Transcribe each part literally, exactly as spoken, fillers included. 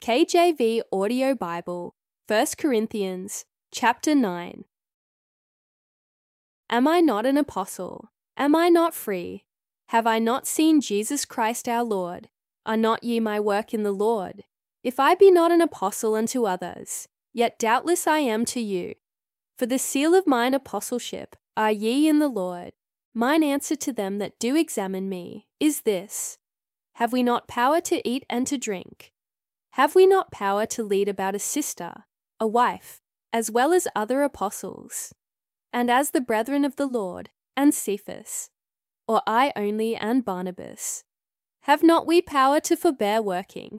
K J V Audio Bible, First Corinthians, chapter nine. Am I not an apostle? Am I not free? Have I not seen Jesus Christ our Lord? Are not ye my work in the Lord? If I be not an apostle unto others, yet doubtless I am to you. For the seal of mine apostleship are ye in the Lord. Mine answer to them that do examine me is this: Have we not power to eat and to drink? Have we not power to lead about a sister, a wife, as well as other apostles? And as the brethren of the Lord, and Cephas, or I only and Barnabas? Have not we power to forbear working?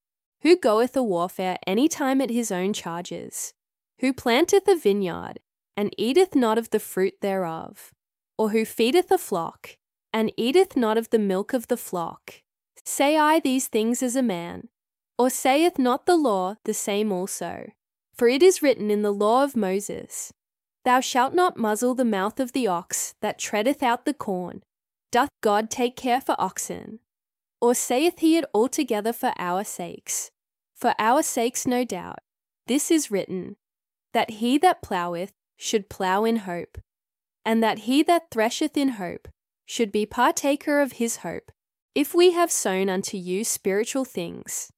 Who goeth a warfare any time at his own charges? Who planteth a vineyard, and eateth not of the fruit thereof? Or who feedeth a flock, and eateth not of the milk of the flock? Say I these things as a man? Or saith not the law the same also? For it is written in the law of Moses, Thou shalt not muzzle the mouth of the ox that treadeth out the corn. Doth God take care for oxen? Or saith he it altogether for our sakes? For our sakes no doubt. This is written, that he that ploweth should plow in hope, and that he that thresheth in hope should be partaker of his hope, if we have sown unto you spiritual things.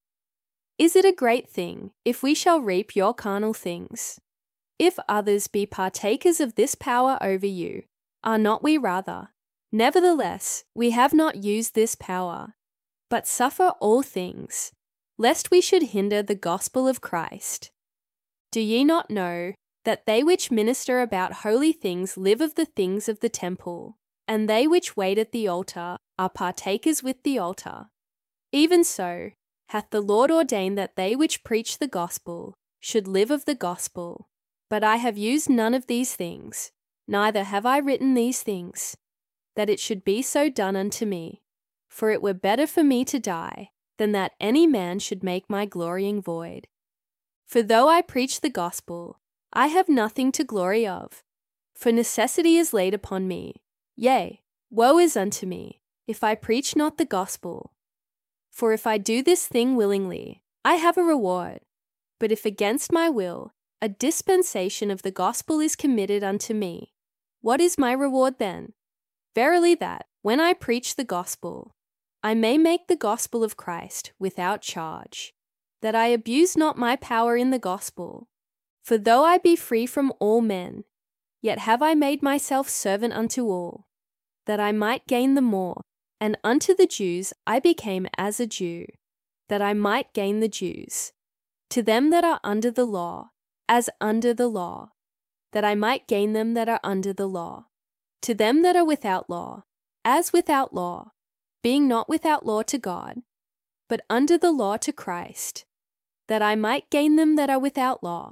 Is it a great thing if we shall reap your carnal things? If others be partakers of this power over you, are not we rather? Nevertheless, we have not used this power, but suffer all things, lest we should hinder the gospel of Christ. Do ye not know that they which minister about holy things live of the things of the temple, and they which wait at the altar are partakers with the altar? Even so hath the Lord ordained that they which preach the gospel should live of the gospel. But I have used none of these things, neither have I written these things, that it should be so done unto me. For it were better for me to die, than that any man should make my glorying void. For though I preach the gospel, I have nothing to glory of, for necessity is laid upon me. Yea, woe is unto me, if I preach not the gospel. For if I do this thing willingly, I have a reward. But if against my will, a dispensation of the gospel is committed unto me, what is my reward then? Verily that, when I preach the gospel, I may make the gospel of Christ without charge, that I abuse not my power in the gospel. For though I be free from all men, yet have I made myself servant unto all, that I might gain the more. And unto the Jews I became as a Jew, that I might gain the Jews. To them that are under the law, as under the law, that I might gain them that are under the law. To them that are without law, as without law, being not without law to God, but under the law to Christ, that I might gain them that are without law.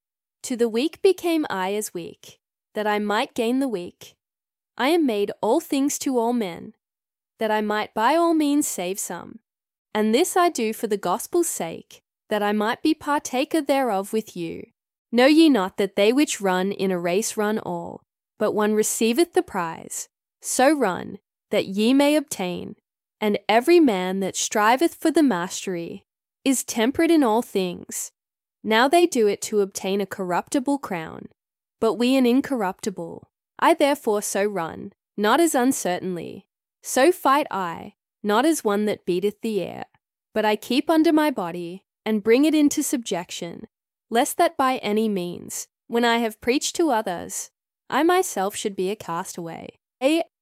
To the weak became I as weak, that I might gain the weak. I am made all things to all men, that I might by all means save some. And this I do for the gospel's sake, that I might be partaker thereof with you. Know ye not that they which run in a race run all, but one receiveth the prize? So run, that ye may obtain. And every man that striveth for the mastery is temperate in all things. Now they do it to obtain a corruptible crown, but we an incorruptible. I therefore so run, not as uncertainly. So fight I, not as one that beateth the air, but I keep under my body, and bring it into subjection, lest that by any means, when I have preached to others, I myself should be a castaway. Yea,